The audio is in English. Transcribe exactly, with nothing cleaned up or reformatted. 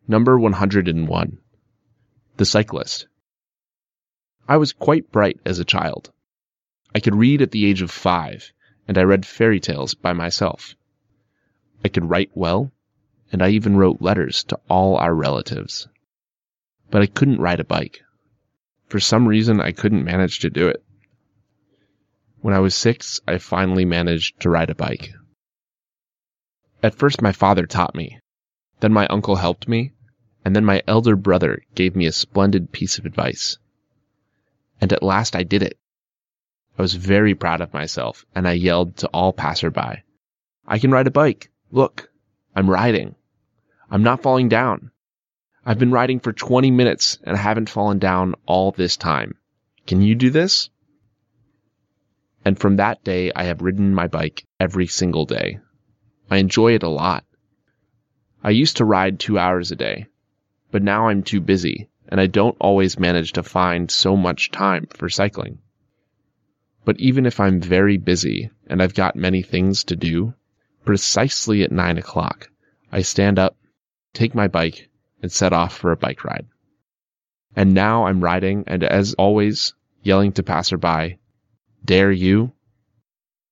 Number one hundred one. The Cyclist. I was quite bright as a child. I could read at the age of five, and I read fairy tales by myself. I could write well, and I even wrote letters to all our relatives. But I couldn't ride a bike. For some reason, I couldn't manage to do it. When I was six, I finally managed to ride a bike. At first, my father taught me. Then my uncle helped me, and then my elder brother gave me a splendid piece of advice. And at last I did it. I was very proud of myself, and I yelled to all passerby, "I can ride a bike. Look, I'm riding. I'm not falling down. I've been riding for twenty minutes, and I haven't fallen down all this time. Can you do this?" And from that day, I have ridden my bike every single day. I enjoy it a lot. I used to ride two hours a day, but now I'm too busy, and I don't always manage to find so much time for cycling. But even if I'm very busy and I've got many things to do, precisely at nine o'clock, I stand up, take my bike, and set off for a bike ride. And now I'm riding and, as always, yelling to passerby, "Dare you?"